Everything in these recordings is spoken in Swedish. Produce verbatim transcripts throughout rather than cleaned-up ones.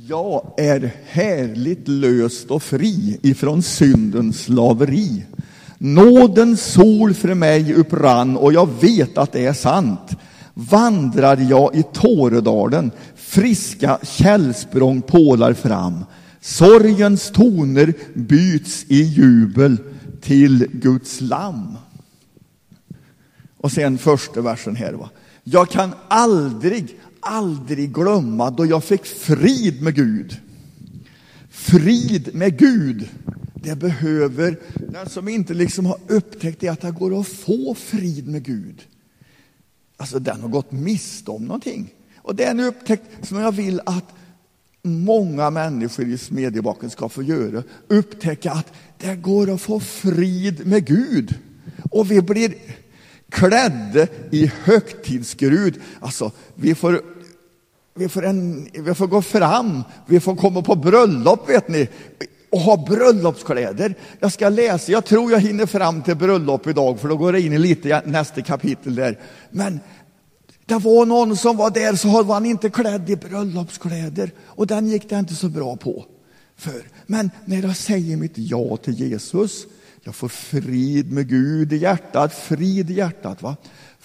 Jag är härligt löst och fri ifrån syndens slaveri. Nådens sol för mig upprann och jag vet att det är sant. Vandrar jag i Tåredalen, friska källsprång pålar fram. Sorgens toner byts i jubel till Guds lamm. Och sen första versen här va. Jag kan aldrig, aldrig glömma då jag fick frid med Gud. Frid med Gud. Det behöver den som inte liksom har upptäckt det att det går att få frid med Gud. Alltså den har gått miste om någonting. Och det är en upptäckt som jag vill att många människor i Smedjebacken ska få göra. Upptäcka att det går att få frid med Gud. Och vi blir klädda i högtidsgrud. Alltså vi får, vi, får en, vi får gå fram. Vi får komma på bröllop vet ni. Och ha bröllopskläder. Jag ska läsa, jag tror jag hinner fram till bröllop idag. För då går det in i lite nästa kapitel där. Men det var någon som var där så var han inte klädd i bröllopskläder. Och den gick det inte så bra på. För. Men när jag säger mitt ja till Jesus. Jag får frid med Gud i hjärtat. Frid i hjärtat va.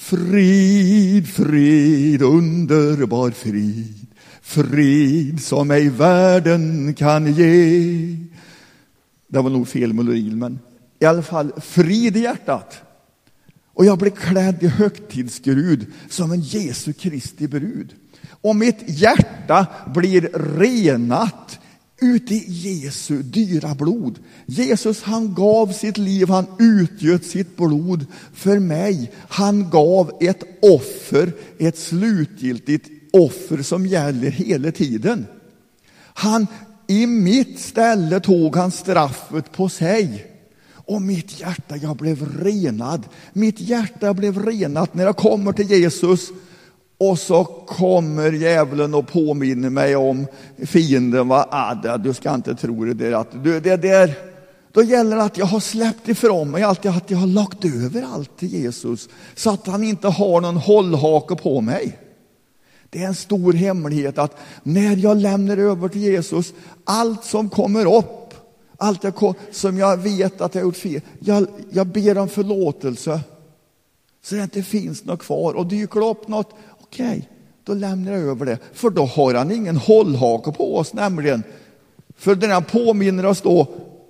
Frid, frid, underbar frid. Frid som ej världen kan ge. Det var nog fel melodi, men i alla fall frid i hjärtat. Och jag blir klädd i högtidsgrud som en Jesu Kristi brud. Och mitt hjärta blir renat ut i Jesu dyra blod. Jesus han gav sitt liv, han utgöt sitt blod för mig. Han gav ett offer, ett slutgiltigt offer som gäller hela tiden. Han i mitt ställe tog han straffet på sig. Och mitt hjärta, jag blev renad. Mitt hjärta blev renat när jag kommer till Jesus. Och så kommer djävulen och påminner mig om fienden. Va? Ah, du ska inte tro det där. Att du, det där. Då gäller det att jag har släppt ifrån mig allt. Att jag har lagt över allt till Jesus. Så att han inte har någon hållhake på mig. Det är en stor hemlighet att när jag lämnar över till Jesus, allt som kommer upp, allt jag, som jag vet att jag har gjort fel, jag, jag ber om förlåtelse så det inte finns något kvar. Och dyker upp något, okej, okay, då lämnar jag över det. För då har han ingen hållhake på oss nämligen. För när han påminner oss då,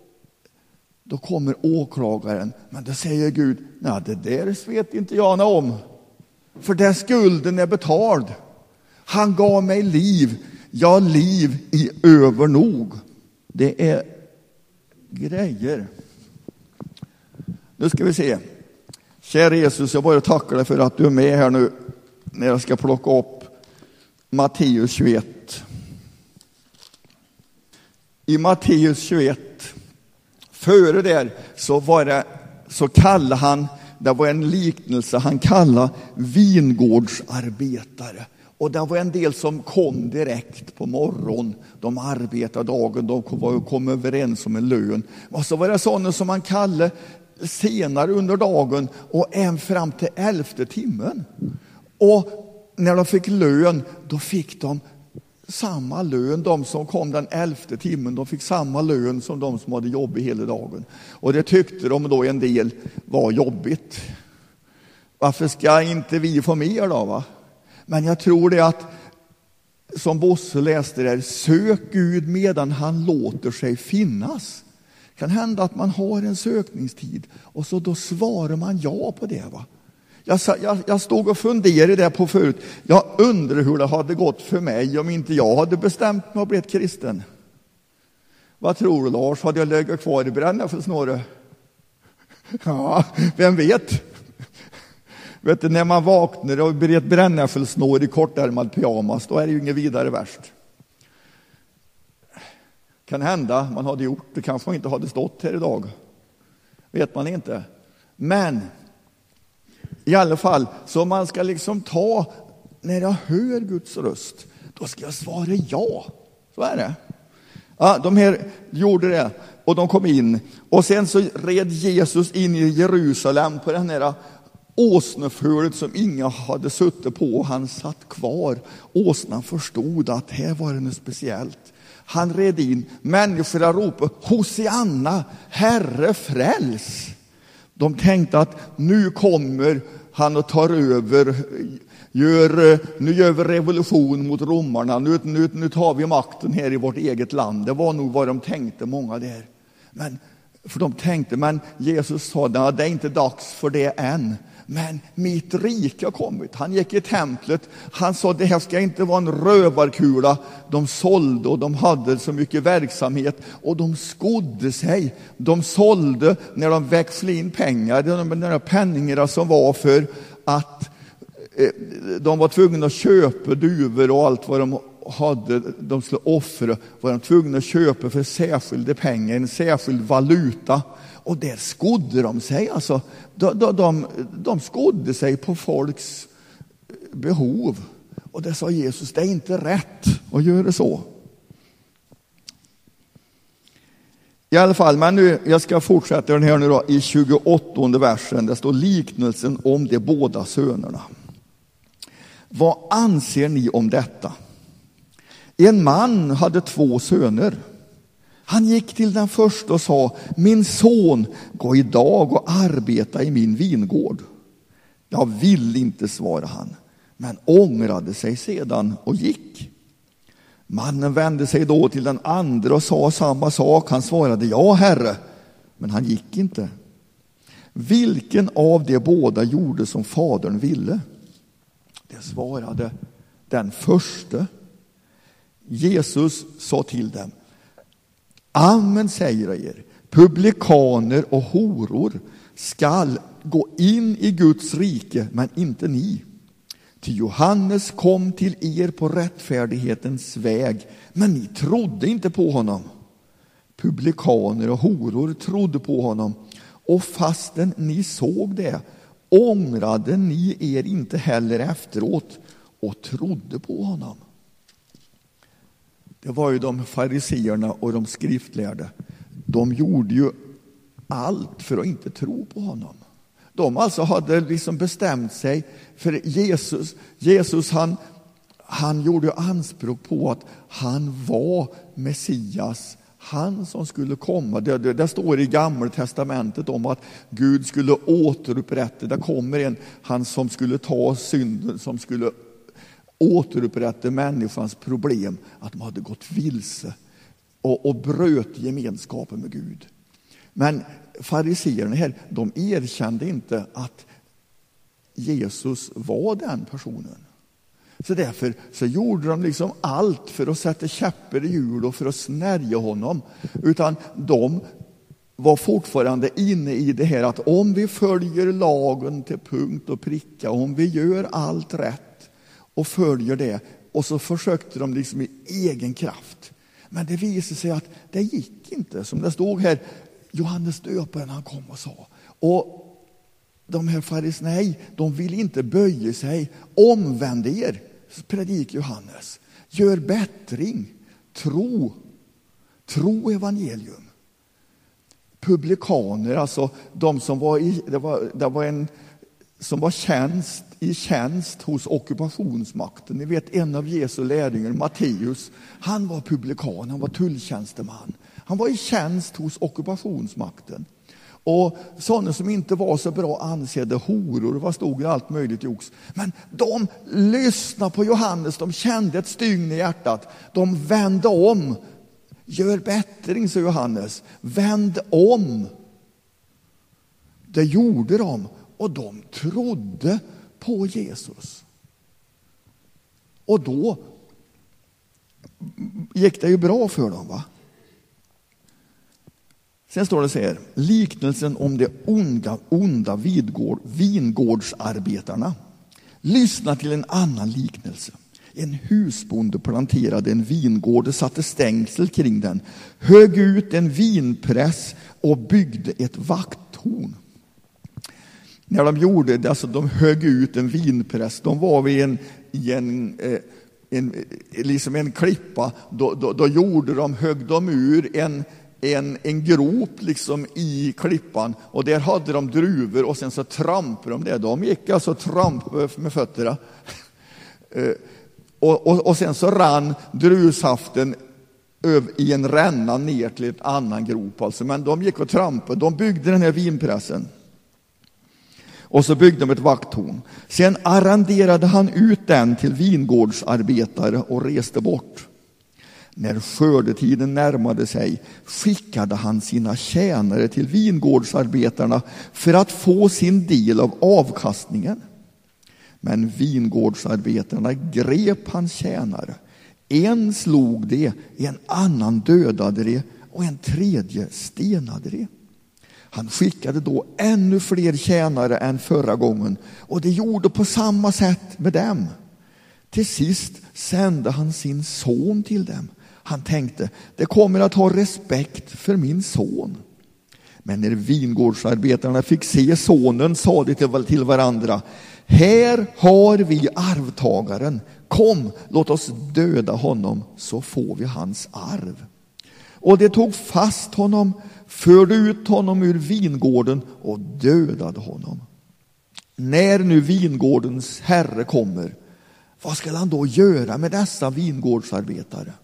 då kommer åklagaren. Men då säger Gud, nej det där vet inte jag om. För den skulden är betald. Han gav mig liv. Ja, liv i övernog. Det är grejer. Nu ska vi se. Kära Jesus, jag bara tackar dig för att du är med här nu. När jag ska plocka upp Matteus tjugoett. I Matteus tjugoett. Före där så var det, så kallade han, det var en liknelse, han kallade vingårdsarbetare. Och det var en del som kom direkt på morgon. De arbetade dagen, de kom, kom överens om en lön. Och så var det sådana som man kallade senare under dagen och en fram till elfte timmen. Och när de fick lön, då fick de samma lön. De som kom den elfte timmen, de fick samma lön som de som hade jobb hela dagen. Och det tyckte de då en del var jobbigt. Varför ska inte vi få mer då va? Men jag tror det att, som Bosse läste där, sök Gud medan han låter sig finnas. Kan hända att man har en sökningstid och så då svarar man ja på det va. Jag, jag, jag stod och funderade där på förut. Jag undrar hur det hade gått för mig om inte jag hade bestämt mig att bli ett kristen. Vad tror du Lars? Hade jag legat kvar i brännäffelsnåret? Ja, vem vet? Vet du, när man vaknar och blir ett brännäffelsnår i kortärmad pyjamas, då är det ju inget vidare värst. Kan hända, man hade gjort det, kanske man inte hade stått här idag. Vet man inte. Men i alla fall, så man ska liksom ta, när jag hör Guds röst, då ska jag svara ja. Så är det. Ja, de här gjorde det och de kom in. Och sen så red Jesus in i Jerusalem på den här åsnefölet som inga hade suttit på. Han satt kvar. Åsnan förstod att här var det något speciellt. Han red in. Människor ropade, Hosianna, Herre fräls. De tänkte att nu kommer han och tar över, gör, nu gör vi revolution mot romarna. Nu, nu, nu tar vi makten här i vårt eget land. Det var nog vad de tänkte, många där. Men, för de tänkte, men Jesus sa, det är inte dags för det än. Men mitt rike har kommit. Han gick i templet. Han sa, det här ska inte vara en rövarkula. De sålde och de hade så mycket verksamhet. Och de skodde sig. De sålde när de växlade in pengar. De där penningarna som var för att eh, de var tvungna att köpa duvor och allt vad de hade. De skulle offra. Var de tvungna att köpa för särskilda pengar. En särskild valuta. Och där skodde de sig. Alltså, de, de, de, de skodde sig på folks behov. Och det sa Jesus, det är inte rätt att göra så. I alla fall, men nu, jag ska fortsätta den här nu då, i tjugoåttonde versen. Det står liknelsen om de båda sönerna. Vad anser ni om detta? En man hade två söner. Han gick till den första och sa, min son, gå idag och arbeta i min vingård. Jag vill inte, svara han, men ångrade sig sedan och gick. Mannen vände sig då till den andra och sa samma sak. Han svarade, ja herre, men han gick inte. Vilken av de båda gjorde som fadern ville? Det svarade den första. Jesus sa till dem, amen säger jag er, publikaner och horor skall gå in i Guds rike, men inte ni. Till Johannes kom till er på rättfärdighetens väg, men ni trodde inte på honom. Publikaner och horor trodde på honom, och fastän ni såg det, ångrade ni er inte heller efteråt och trodde på honom. Det var ju de fariseerna och de skriftlärde. De gjorde ju allt för att inte tro på honom. De alltså hade liksom bestämt sig för Jesus. Jesus han, han gjorde anspråk på att han var Messias. Han som skulle komma. Det, det, det står i Gamla testamentet om att Gud skulle återupprätta. Det kommer en, han som skulle ta synden, som skulle återupprätta människans problem, att de hade gått vilse och, och bröt gemenskapen med Gud. Men fariseerna här, de erkände inte att Jesus var den personen. Så därför så gjorde de liksom allt för att sätta käppar i hjul och för att snärja honom. Utan de var fortfarande inne i det här att om vi följer lagen till punkt och pricka, om vi gör allt rätt och följer det, och så försökte de liksom i egen kraft. Men det visade sig att det gick inte. Som det stod här, Johannes döparen han kom och sa. Och de här fariséerna, nej, de vill inte böja sig. Omvänd er, predik Johannes. Gör bättring. Tro. Tro evangelium. Publikaner, alltså de som var i, det var, det var en som var tjänst, i tjänst hos ockupationsmakten. Ni vet, en av Jesu lärjungar, Matteus, han var publikan, han var tulltjänsteman. Han var i tjänst hos ockupationsmakten. Och sådana som inte var så bra ansedda, horor, vad stod det, allt möjligt jox. Men de lyssnade på Johannes, de kände ett stygn i hjärtat. De vände om. Gör bättring, sa Johannes. Vänd om. Det gjorde de. Och de trodde på Jesus. Och då gick det ju bra för dem, va? Sen står det så här, liknelsen om de onda, onda vidgård, vingårdsarbetarna. Lyssna till en annan liknelse. En husbonde planterade en vingård och satte stängsel kring den, högg ut en vinpress och byggde ett vakttorn. När de gjorde det, alltså de högg ut en vinpress, de var vid en, i en, en, liksom en klippa, då, då, då gjorde de, högg de ur en, en, en grop liksom i klippan, och där hade de druvor, och sen så trampade de det. De gick alltså trampade med fötterna. och, och, och sen så rann druvsaften i en ränna ner till ett annan grop. Alltså. Men de gick och trampade. De byggde den här vinpressen. Och så byggde de ett vakttorn. Sen arrenderade han ut den till vingårdsarbetare och reste bort. När skördetiden närmade sig skickade han sina tjänare till vingårdsarbetarna för att få sin del av avkastningen. Men vingårdsarbetarna grep hans tjänare. En slog det, en annan dödade det och en tredje stenade det. Han skickade då ännu fler tjänare än förra gången och det gjorde på samma sätt med dem. Till sist sände han sin son till dem. Han tänkte, det kommer att ha respekt för min son. Men när vingårdsarbetarna fick se sonen sa de till varandra, här har vi arvtagaren. Kom, låt oss döda honom så får vi hans arv. Och det tog fast honom, förde ut honom ur vingården och dödade honom. När nu vingårdens herre kommer, vad ska han då göra med dessa vingårdsarbetare?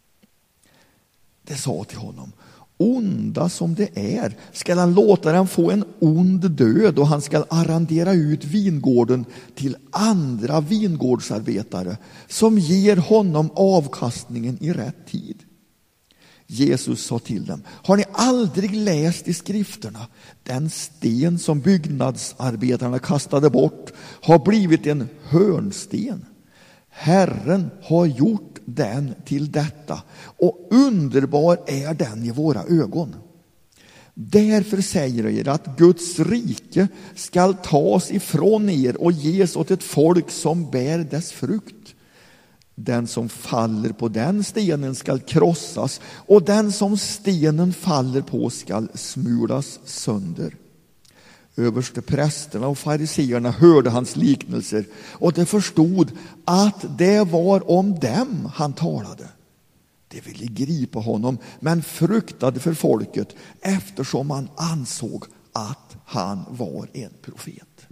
Det sa till honom, onda som det är, ska han låta dem få en ond död och han ska arrendera ut vingården till andra vingårdsarbetare som ger honom avkastningen i rätt tid. Jesus sa till dem, har ni aldrig läst i skrifterna? Den sten som byggnadsarbetarna kastade bort har blivit en hörnsten. Herren har gjort den till detta och underbar är den i våra ögon. Därför säger jag er att Guds rike skall tas ifrån er och ges åt ett folk som bär dess frukt. Den som faller på den stenen skall krossas och den som stenen faller på skall smulas sönder. Överste prästerna och fariseerna hörde hans liknelser och de förstod att det var om dem han talade. De ville gripa honom men fruktade för folket eftersom man ansåg att han var en profet.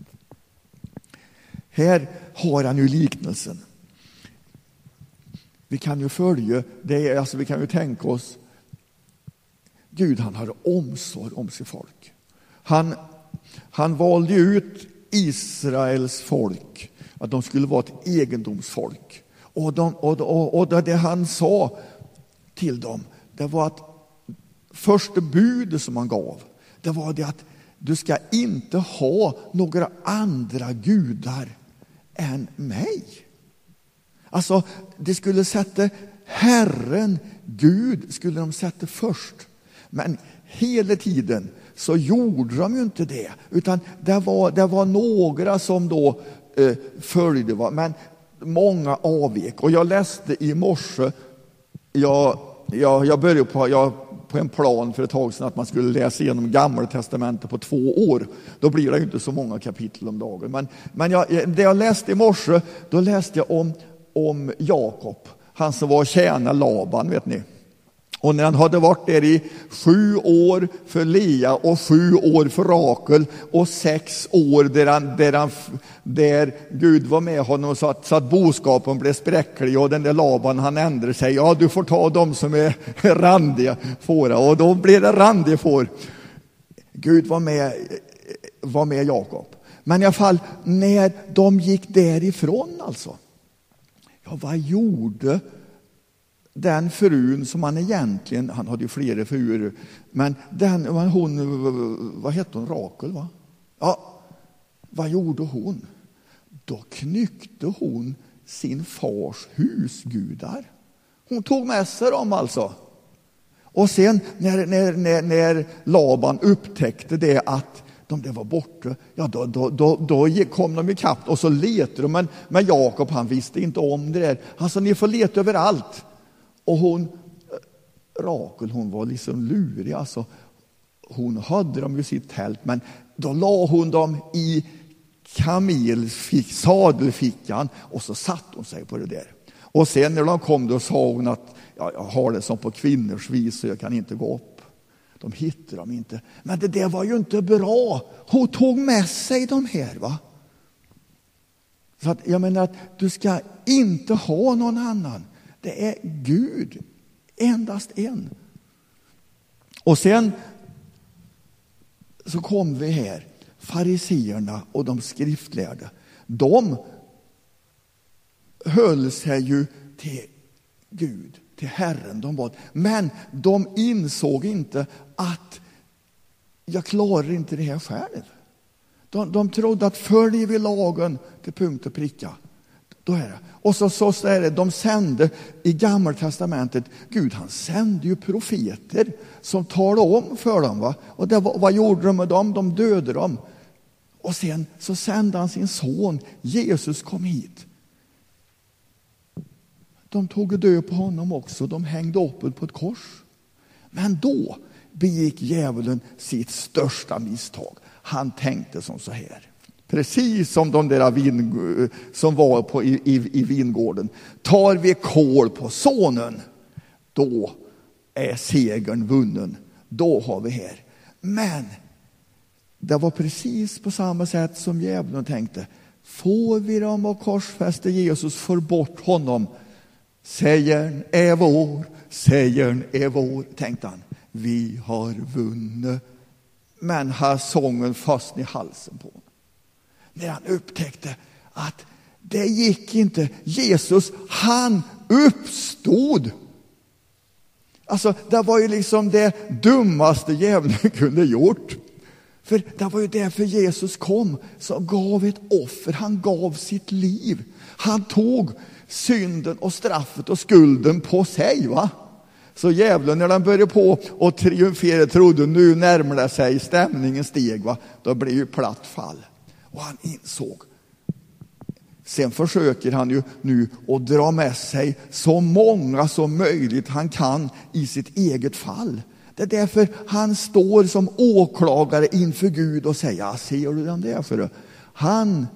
Här har han ju liknelsen. Vi kan ju följa det, alltså vi kan ju tänka oss Gud, han hade omsorg om sitt folk. Han Han valde ut Israels folk, att de skulle vara ett egendomsfolk. Och, de, och, och, och det han sa till dem, det var att första budet som han gav, det var det att du ska inte ha några andra gudar än mig. Alltså, det skulle sätta Herren, Gud, skulle de sätta först. Men hela tiden så gjorde de ju inte det, utan det var, det var några som då eh, följde, va? Men många avvek. Och jag läste i morse, jag, jag, jag började på, jag, på en plan för ett tag sedan att man skulle läsa igenom Gamla testamentet på två år. Då blir det ju inte så många kapitel om dagen. Men, men jag, det jag läste i morse, då läste jag om, om Jakob, han som var tjänar Laban, vet ni. Och när han hade varit där i sju år för Lea och sju år för Rakel och sex år där, han, där, han, där Gud var med honom så att, så att boskapen blev spräcklig och den där Laban han ändrade sig. Ja, du får ta dem som är randiga fåra. Och då blev det randiga får. Gud var med, var med Jakob. Men i alla fall när de gick därifrån alltså. Ja, vad gjorde den frun som han egentligen, han hade ju flera fruar, men den, hon, vad hette hon, Rakel va? Ja, vad gjorde hon? Då knyckte hon sin fars husgudar. Hon tog med sig dem alltså. Och sen när, när, när, när Laban upptäckte det att de det var borta, ja då, då, då, då kom de i kapp och så letade de, men, men Jakob han visste inte om det där. Alltså ni får leta överallt. Och hon, Rakel, hon var liksom lurig. Alltså, hon hade dem i sitt tält, men då la hon dem i kamelfick, sadelfickan och så satt hon sig på det där. Och sen när de kom då sa hon att ja, jag har det som på kvinnors vis så jag kan inte gå upp. De hittade dem inte. Men det där var ju inte bra. Hon tog med sig de här va. Så att jag menar att du ska inte ha någon annan. Det är Gud Endast en. Och sen så kom vi här. Fariseerna och de skriftlärda. De höll sig ju till Gud, till Herren. De bad. Men de insåg inte att jag klarar inte det här själv. De, de trodde att följer vi lagen till punkt och pricka, då är det. Och så, så, så är det, de sände i Gamla testamentet, Gud han sände ju profeter som talade om för dem. Va? Och det, vad gjorde de med dem? De dödade dem. Och sen så sände han sin son, Jesus kom hit. De tog död på honom också, de hängde upp på ett kors. Men då begick djävulen sitt största misstag. Han tänkte som så här. Precis som de där vin, som var på, i, i, i vingården. Tar vi kål på sonen, då är segern vunnen. Då har vi här. Men det var precis på samma sätt som djävulen tänkte. Får vi dem och korsfäste Jesus, för bort honom. Segern är vår, segern är vår, tänkte han. Vi har vunnit. Men här sången fast i halsen på honom. När han upptäckte att det gick inte. Jesus, han uppstod. Alltså, det var ju liksom det dummaste djävulen kunde gjort. För det var ju därför Jesus kom, som gav ett offer. Han gav sitt liv. Han tog synden och straffet och skulden på sig, va? Så djävulen, när den började på och triumferade, trodde nu närmar det sig, stämningen steg, va? Då blev ju platt fall. Och han insåg. Sen försöker han ju nu att dra med sig så många som möjligt han kan i sitt eget fall. Det är därför han står som åklagare inför Gud och säger, ja, ser du den där för det? Han,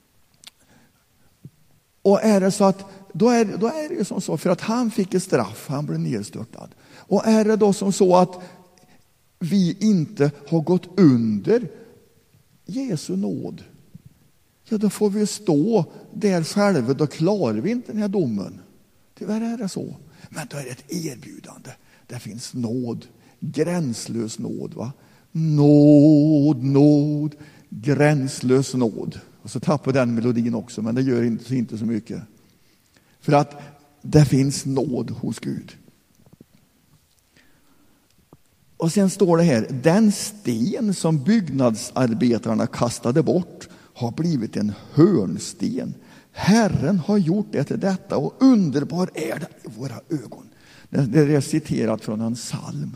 och är det så att, då är, då är det ju som så, för att han fick ett straff, han blev nedstörtad. Och är det då som så att vi inte har gått under Jesu nåd, ja, då får vi stå där själva, då klarar vi inte den här domen. Tyvärr är det så. Men då är det ett erbjudande. Det finns nåd, gränslös nåd, va? Nåd, nåd, gränslös nåd. Och så tappar den melodin också, men det gör inte, inte så mycket. För att det finns nåd hos Gud. Och sen står det här, den sten som byggnadsarbetarna kastade bort har blivit en hörnsten. Herren har gjort det till detta, och underbar är det i våra ögon. Det är citerat från en psalm.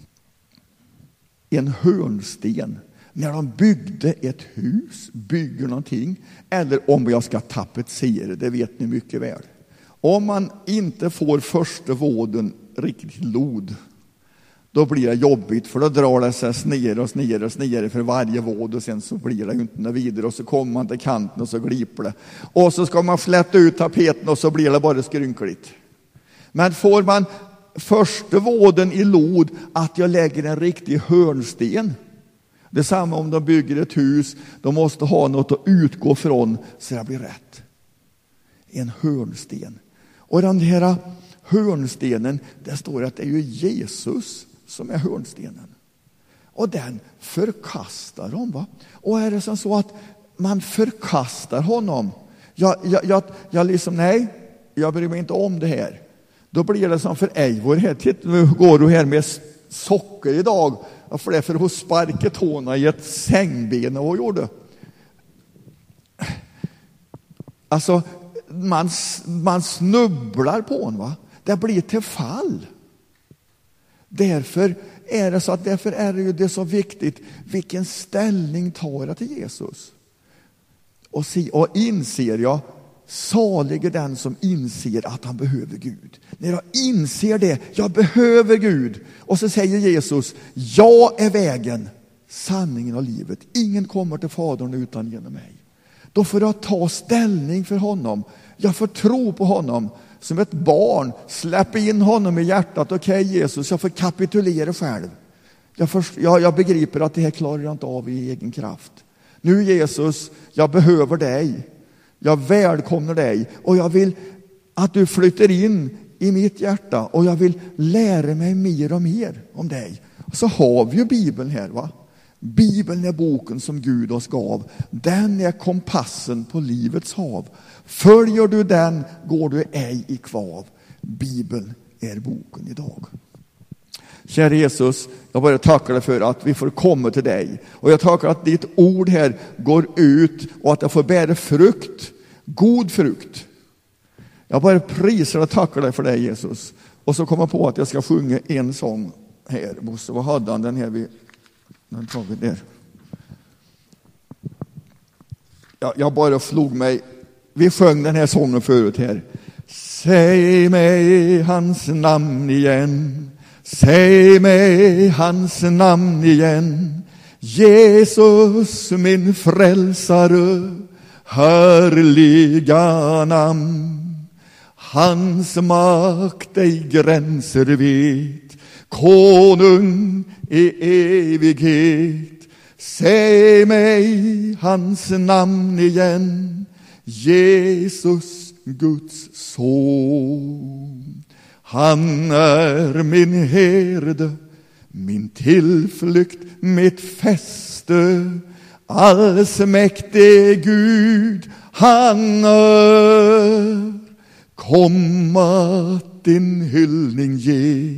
En hörnsten. När de byggde ett hus, bygger någonting, eller om jag ska tapetsera, det vet ni mycket väl. Om man inte får första våden riktigt lod, då blir det jobbigt, för då drar det sig sned och sned och sned för varje våd, och sen så blir det ju inte vidare, och så kommer man till kanten och så gliper det. Och så ska man flätta ut tapeten och så blir det bara skrynkligt. Men får man första våden i lod, att jag lägger en riktig hörnsten. Det är samma om de bygger ett hus, de måste ha något att utgå från så det blir rätt. En hörnsten. Och den här hörnstenen, det står att det är ju Jesus som är hörnstenen. Och den förkastar de, va? Och är det som så att man förkastar honom, jag, jag, jag, jag liksom, nej, jag bryr mig inte om det här. Då blir det som för Eivor här, titta, nu går du här med socker idag, för det är för att sparka tårna i ett sängben, och vad gjorde? Alltså, man, man snubblar på honom, va? Det blir till fall. Därför är det så att därför är det ju det så viktigt, vilken ställning tar jag till Jesus? Och, se, och inser jag, salig är den som inser att han behöver Gud. När jag inser det, jag behöver Gud, och så säger Jesus, jag är vägen, sanningen och livet. Ingen kommer till Fadern utan genom mig. Då får jag ta ställning för honom. Jag får tro på honom som ett barn. Släpp in honom i hjärtat. Okej, okay, Jesus, jag får kapitulera själv. Jag, först, jag, jag begriper att det här klarar jag inte av i egen kraft. Nu Jesus, jag behöver dig. Jag välkomnar dig. Och jag vill att du flyttar in i mitt hjärta och jag vill lära mig mer och mer om dig. Och så har vi ju Bibeln här, va? Bibeln är boken som Gud oss gav. Den är kompassen på livets hav. Följer du den går du ej i kvav. Bibeln är boken idag. Kära Jesus, jag bara tackar dig för att vi får komma till dig. Och jag tackar att ditt ord här går ut och att jag får bära frukt. God frukt. Jag bara prisar och tackar dig för dig, Jesus. Och så kommer jag på att jag ska sjunga en sång här. Bosse, vad hade han den här vid... Den tar vi där. Ja, jag bara slog mig. Vi sjöng den här sången förut här. Säg mig hans namn igen. Säg mig hans namn igen. Jesus min frälsare. Härliga namn. Hans makt ej gränser vet. Konung i evighet. Säg mig hans namn igen. Jesus Guds son. Han är min herde, min tillflykt, mitt fäste. Allsmäktig Gud han är. Kom att din hyllning ge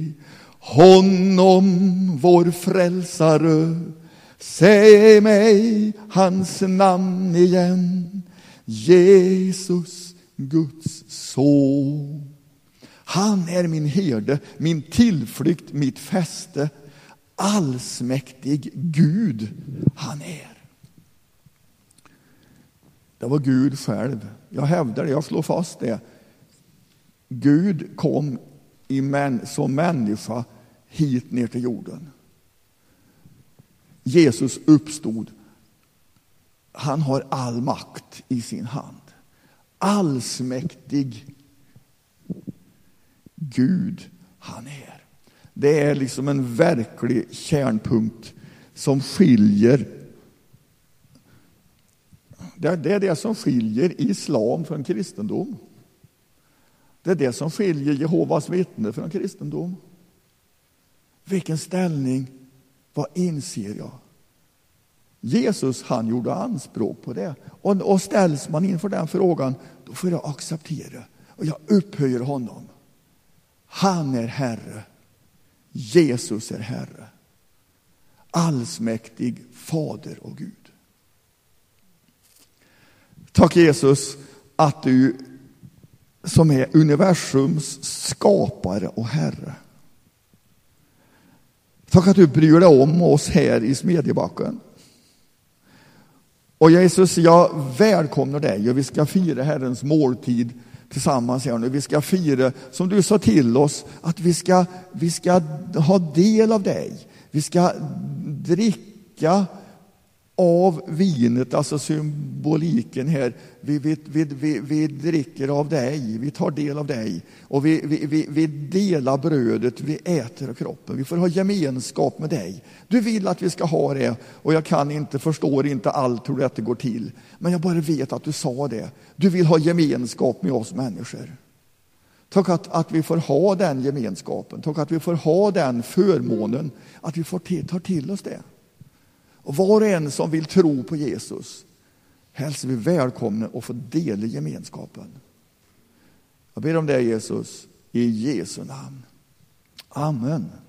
honom vår frälsare. Säg mig hans namn igen. Jesus Guds son. Han är min herde, min tillflykt, mitt fäste. Allsmäktig Gud han är. Det var Gud själv. Jag hävdar det, jag slår fast det. Gud kom i män, som människa hit ner till jorden. Jesus uppstod. Han har all makt i sin hand. Allsmäktig Gud han är. Det är liksom en verklig kärnpunkt som skiljer. Det är det som skiljer islam från kristendom. Det är det som skiljer Jehovas vittnen från kristendom. Vilken ställning, vad inser jag? Jesus han gjorde anspråk på det. Och, och ställs man inför den frågan, då får jag acceptera. Och jag upphöjer honom. Han är Herre. Jesus är Herre. Allsmäktig Fader och Gud. Tack Jesus att du som är universums skapare och Herre. Tack att du bryr dig om oss här i Smedjebacken. Och Jesus, jag välkomnar dig och vi ska fira Herrens måltid tillsammans här nu. Vi ska fira, som du sa till oss, att vi ska, vi ska ha del av dig. Vi ska dricka av vinet, alltså symboliken här. Vi, vi, vi, vi, vi dricker av dig, vi tar del av dig. Och vi, vi, vi, vi delar brödet, vi äter av kroppen. Vi får ha gemenskap med dig. Du vill att vi ska ha det. Och jag kan inte, förstår inte allt hur det går till. Men jag bara vet att du sa det. Du vill ha gemenskap med oss människor. Tack att, att vi får ha den gemenskapen. Tack att vi får ha den förmånen. Att vi får till, tar till oss det. Och var och en som vill tro på Jesus hälsar vi välkomna och få del i gemenskapen. Jag ber om det Jesus i Jesu namn. Amen.